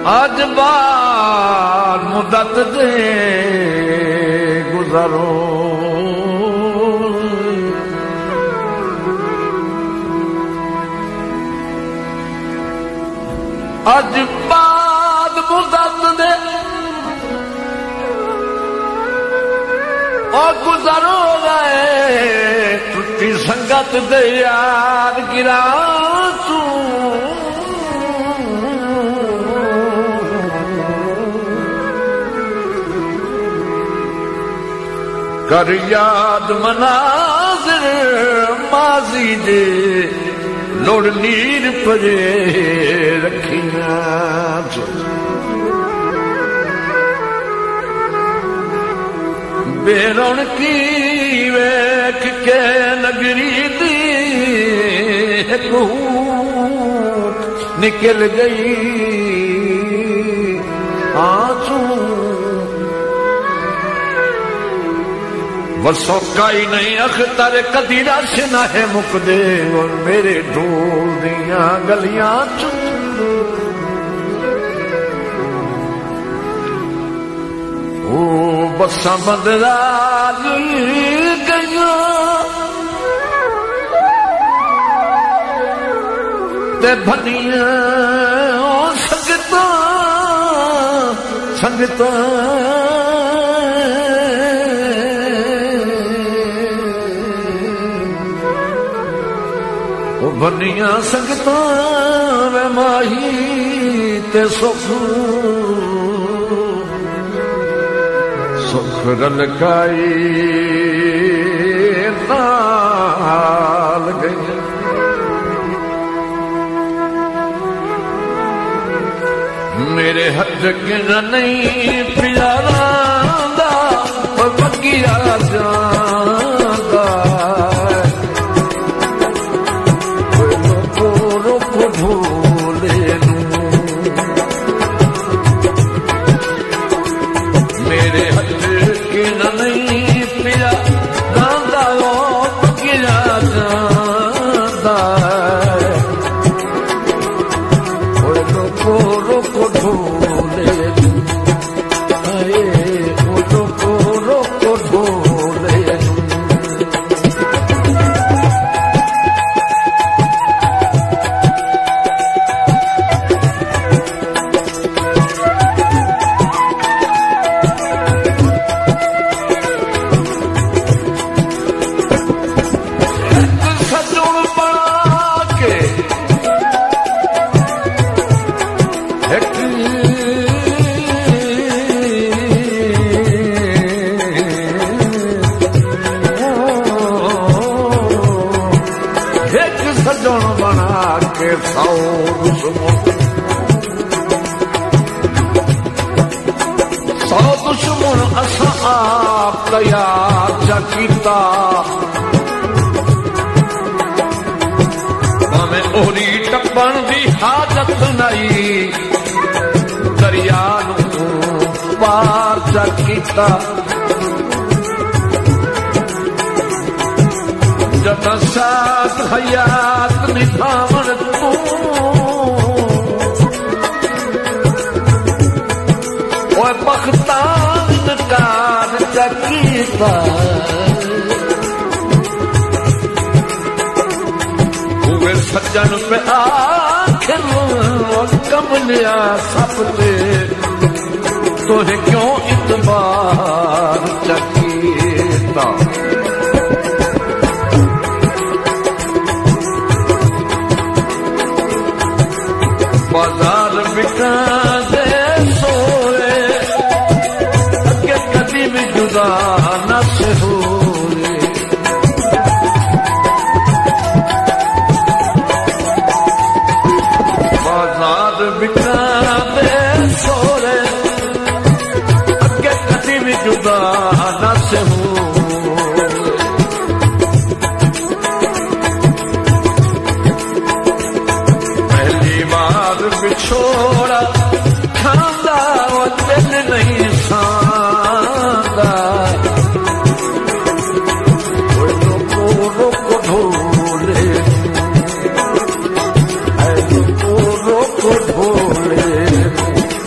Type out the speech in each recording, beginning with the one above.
आज बार मुदत दे गुजरो आज बाद मुदत दे और गुजरो गए टूटी संगत दे यार गिरा तू कर याद मनाजिर माजी दे लोड़ नीर परे रखिया बेरोन की वेख के नगरी दी निकल गई आंसू वसौका ही नहीं अखतर कदी रश न है मुकदे और मेरे ढोल दिया गलियां ओ बसा बदराज गया ते भनिया संगता संगता बनिया संगता वे माही ते सुख सुख रलकाई नाल गई मेरे हथ गिन नहीं प्यारा दा बगिया जादा भूले मेरे हथ के नहीं पिया गांदा गिरा जाता रोको ढोले रोको ढोले सौ दुश्मन असा आप तैयार चकीता हमें ओरी टप्पन की हाजत नहीं दरिया पार चकीता जब साथ हयात निभावन तू बख्तान कार चकीता हुए सज्जन पे आखिर कमलिया सपने तोहे क्यों इतबार चकीता बाजार बिका दे सोए अगे कदी भी जुदा न से होए बाजार बिका दे सोए अगे कदी भी जुदा न से होए बिछोड़ा खांदा वो दिल नहीं सादा रोको ढोले रोको ढोले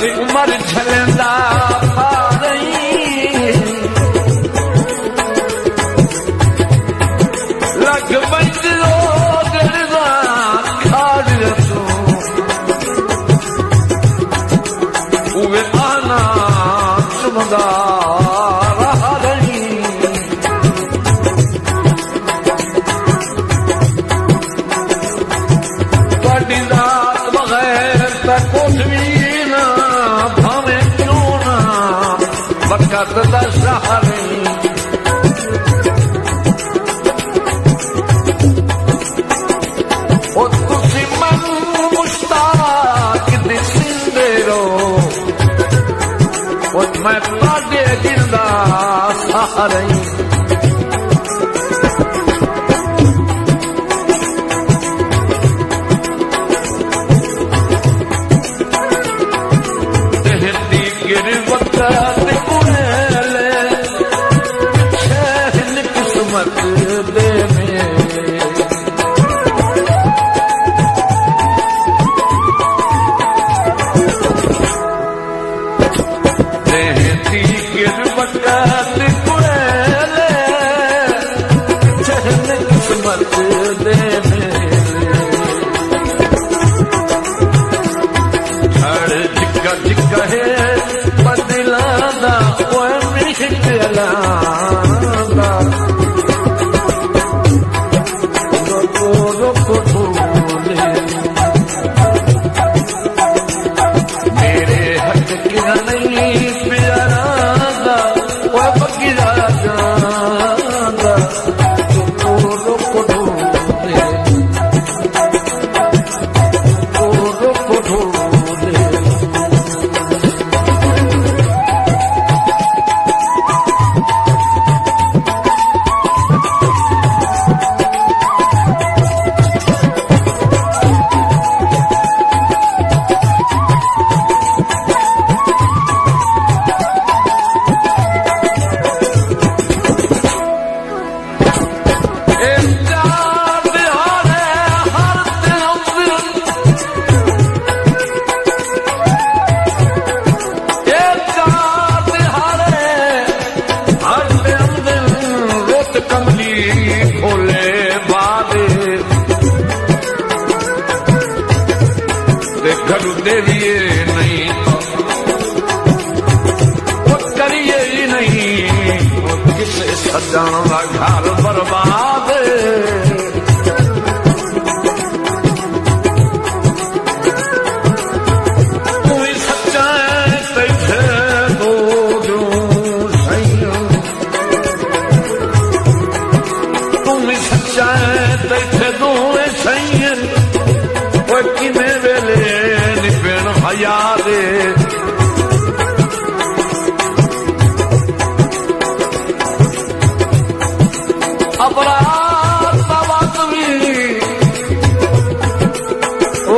उमर झलंदा लग बंदो दिलदा खाड़ रसो उवे आना चुमदा रही थोड़ी रात बगैर तक कुछ भी ना भावे क्यों ना वक़्त दा सहारे मैं पागे गिरदा सहारे तेहती गिरवत कुड़ेले छहन किस्मत दे सजाना घर बर्बाद तू सच्चा तैथे दो जो सही तुम सच्चा तैथे दो सही वो किने वेले निपेण हया दे अपराध बात भी ओ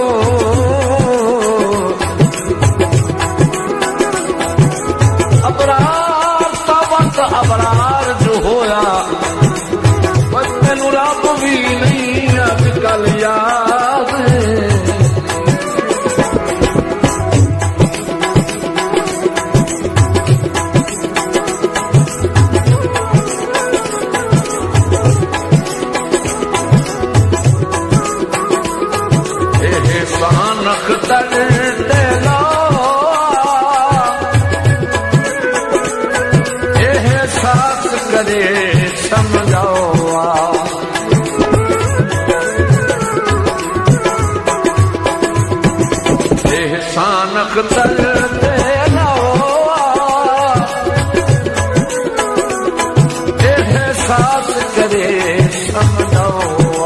अपराध बात अपराध जो होया तेन रब भी नहीं अजकल याद एहसास करे समझाओ एहसान अख्तर एहसास करे समझाओ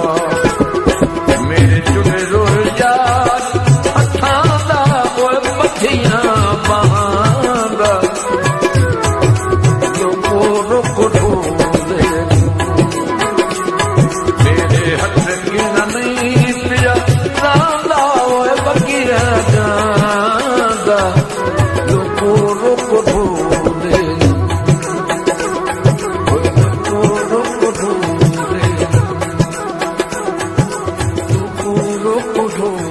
मेरे चुने रोजा अठादा बोल पथिया बहादा रुक ढूंढे मेरे हथ गिना नहीं पिया रांदा बगिया जादा रुक ढूंढे रुक ढूंढे